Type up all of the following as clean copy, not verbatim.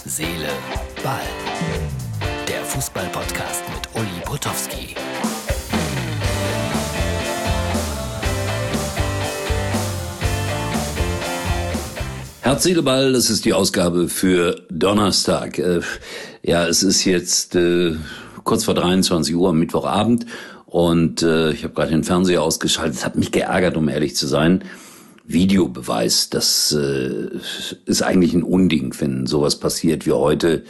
Seele, Ball. Der Fußball-Podcast mit Uli Potowski. Herz, Seele, Ball, das ist die Ausgabe für Donnerstag. Es ist jetzt kurz vor 23 Uhr am Mittwochabend und ich habe gerade den Fernseher ausgeschaltet. Es hat mich geärgert, um ehrlich zu sein. Videobeweis, das ist eigentlich ein Unding, wenn sowas passiert wie heute.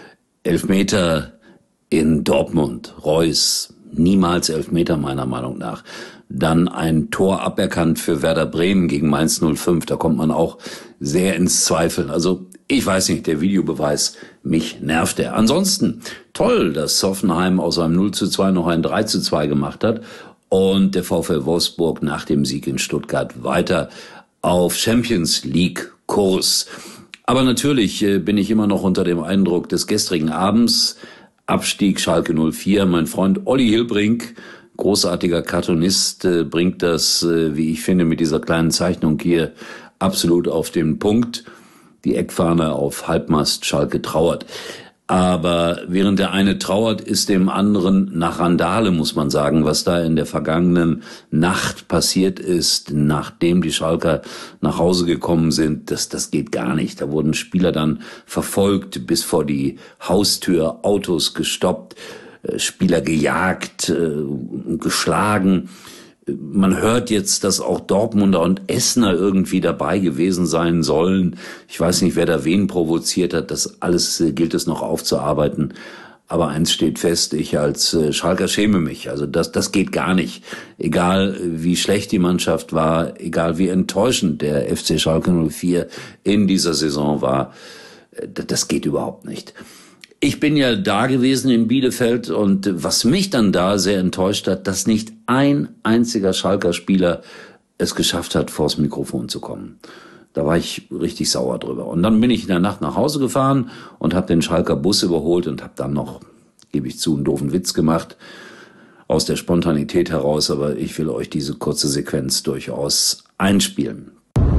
Elfmeter in Dortmund, Reus, niemals Elfmeter meiner Meinung nach. Dann ein Tor aberkannt für Werder Bremen gegen Mainz 05, da kommt man auch sehr ins Zweifeln. Also ich weiß nicht, der Videobeweis, mich nervt er. Ansonsten toll, dass Hoffenheim aus einem 0:2 noch ein 3:2 gemacht hat. Und der VfL Wolfsburg nach dem Sieg in Stuttgart weiter auf Champions League Kurs. Aber natürlich bin ich immer noch unter dem Eindruck des gestrigen Abends. Abstieg Schalke 04. Mein Freund Olli Hilbrink, großartiger Cartoonist, bringt das, wie ich finde, mit dieser kleinen Zeichnung hier absolut auf den Punkt. Die Eckfahne auf Halbmast, Schalke trauert. Aber während der eine trauert, ist dem anderen nach Randale, muss man sagen, was da in der vergangenen Nacht passiert ist, nachdem die Schalker nach Hause gekommen sind. Das geht gar nicht. Da wurden Spieler dann verfolgt, bis vor die Haustür, Autos gestoppt, Spieler gejagt, geschlagen. Man hört jetzt, dass auch Dortmunder und Essener irgendwie dabei gewesen sein sollen. Ich weiß nicht, wer da wen provoziert hat. Das alles gilt es noch aufzuarbeiten. Aber eins steht fest, ich als Schalker schäme mich. Also das geht gar nicht. Egal wie schlecht die Mannschaft war, egal wie enttäuschend der FC Schalke 04 in dieser Saison war, das geht überhaupt nicht. Ich bin ja da gewesen in Bielefeld und was mich dann da sehr enttäuscht hat, dass nicht ein einziger Schalker Spieler es geschafft hat, vors Mikrofon zu kommen. Da war ich richtig sauer drüber. Und dann bin ich in der Nacht nach Hause gefahren und habe den Schalker Bus überholt und habe dann noch, gebe ich zu, einen doofen Witz gemacht aus der Spontanität heraus. Aber ich will euch diese kurze Sequenz durchaus einspielen.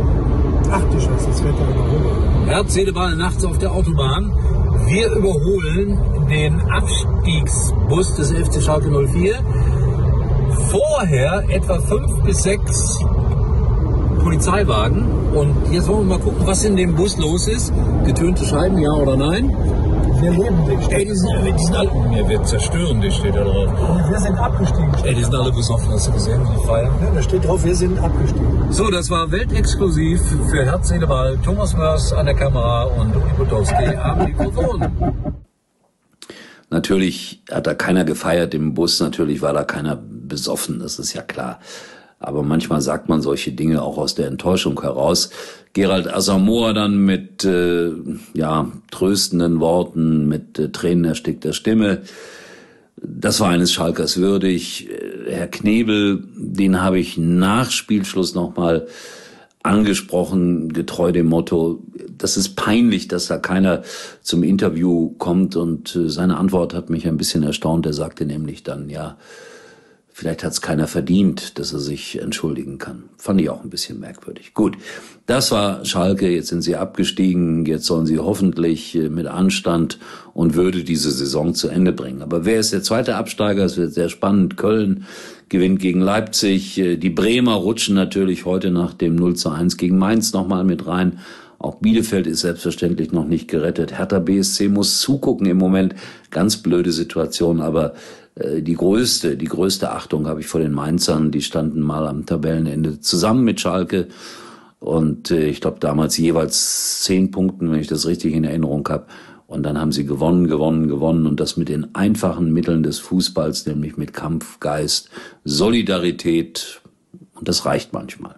Ach du Scheiße, das wird da überholt. Herz, Seele, Ball, nachts auf der Autobahn. Wir überholen den Abstiegsbus des FC Schalke 04. Vorher etwa 5 bis 6 Polizeiwagen. Und jetzt wollen wir mal gucken, was in dem Bus los ist. Getönte Scheiben, ja oder nein? Wir leben nicht. Ey, die sind alle... Mir wird zerstören, die steht da drauf. Und wir sind abgestiegen. Ey, die sind alle besoffen, hast du gesehen, die feiern? Ja, da steht drauf, wir sind abgestiegen. So, das war weltexklusiv für Herz, Seele, Ball. Thomas Mörs an der Kamera und Uli Potowski am Mikrofon. Natürlich hat da keiner gefeiert im Bus, natürlich war da keiner besoffen, das ist ja klar. Aber manchmal sagt man solche Dinge auch aus der Enttäuschung heraus. Gerald Asamoah dann mit tröstenden Worten, mit tränenerstickter Stimme. Das war eines Schalkers würdig. Herr Knebel, den habe ich nach Spielschluss nochmal angesprochen, getreu dem Motto, das ist peinlich, dass da keiner zum Interview kommt. Und seine Antwort hat mich ein bisschen erstaunt. Er sagte nämlich dann, vielleicht hat es keiner verdient, dass er sich entschuldigen kann. Fand ich auch ein bisschen merkwürdig. Gut, das war Schalke, jetzt sind sie abgestiegen, jetzt sollen sie hoffentlich mit Anstand und Würde diese Saison zu Ende bringen. Aber wer ist der zweite Absteiger? Es wird sehr spannend. Köln gewinnt gegen Leipzig. Die Bremer rutschen natürlich heute nach dem 0:1 gegen Mainz nochmal mit rein. Auch Bielefeld ist selbstverständlich noch nicht gerettet. Hertha BSC muss zugucken im Moment. Ganz blöde Situation, aber die größte Achtung habe ich vor den Mainzern. Die standen mal am Tabellenende zusammen mit Schalke. Und ich glaube damals jeweils 10 Punkten, wenn ich das richtig in Erinnerung habe. Und dann haben sie gewonnen. Und das mit den einfachen Mitteln des Fußballs, nämlich mit Kampfgeist, Solidarität. Und das reicht manchmal.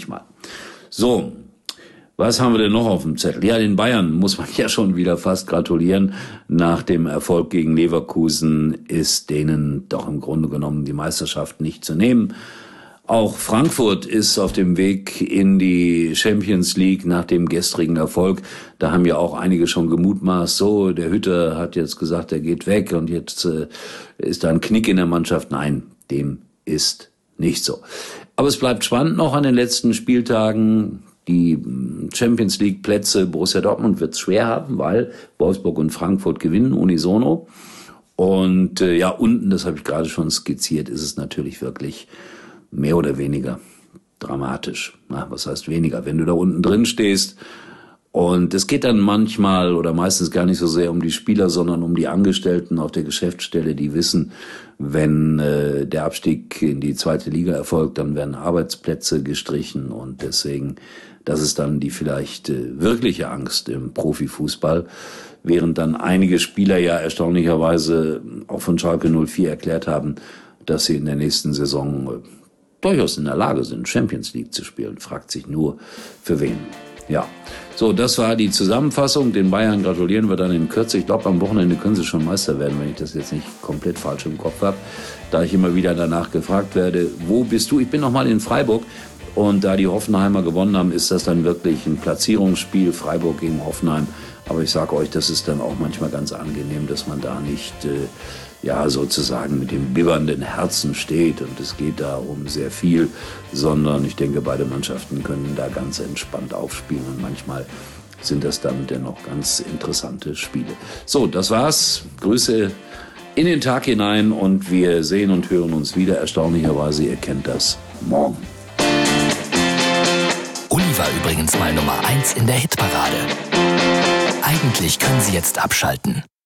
So. Was haben wir denn noch auf dem Zettel? Ja, den Bayern muss man ja schon wieder fast gratulieren. Nach dem Erfolg gegen Leverkusen ist denen doch im Grunde genommen die Meisterschaft nicht zu nehmen. Auch Frankfurt ist auf dem Weg in die Champions League nach dem gestrigen Erfolg. Da haben ja auch einige schon gemutmaßt, so, der Hütter hat jetzt gesagt, er geht weg und jetzt ist da ein Knick in der Mannschaft. Nein, dem ist nicht so. Aber es bleibt spannend noch an den letzten Spieltagen. Die Champions League Plätze Borussia Dortmund wird es schwer haben, weil Wolfsburg und Frankfurt gewinnen unisono. Und ja, unten, das habe ich gerade schon skizziert, ist es natürlich wirklich mehr oder weniger dramatisch. Na, was heißt weniger? Wenn du da unten drin stehst, und es geht dann manchmal oder meistens gar nicht so sehr um die Spieler, sondern um die Angestellten auf der Geschäftsstelle, die wissen, wenn der Abstieg in die zweite Liga erfolgt, dann werden Arbeitsplätze gestrichen. Und deswegen, das ist dann die vielleicht wirkliche Angst im Profifußball. Während dann einige Spieler ja erstaunlicherweise auch von Schalke 04 erklärt haben, dass sie in der nächsten Saison durchaus in der Lage sind, Champions League zu spielen. Fragt sich nur, für wen. Ja, so, das war die Zusammenfassung. Den Bayern gratulieren wir dann in Kürze. Ich glaube, am Wochenende können sie schon Meister werden, wenn ich das jetzt nicht komplett falsch im Kopf habe. Da ich immer wieder danach gefragt werde, wo bist du? Ich bin noch mal in Freiburg. Und da die Hoffenheimer gewonnen haben, ist das dann wirklich ein Platzierungsspiel, Freiburg gegen Hoffenheim. Aber ich sage euch, das ist dann auch manchmal ganz angenehm, dass man da nicht ja sozusagen mit dem bibbernden Herzen steht. Und es geht da um sehr viel, sondern ich denke, beide Mannschaften können da ganz entspannt aufspielen. Und manchmal sind das dann dennoch ganz interessante Spiele. So, das war's. Grüße in den Tag hinein und wir sehen und hören uns wieder. Erstaunlicherweise, ihr kennt das, morgen. Uli war übrigens mal Nummer 1 in der Hitparade. Eigentlich können Sie jetzt abschalten.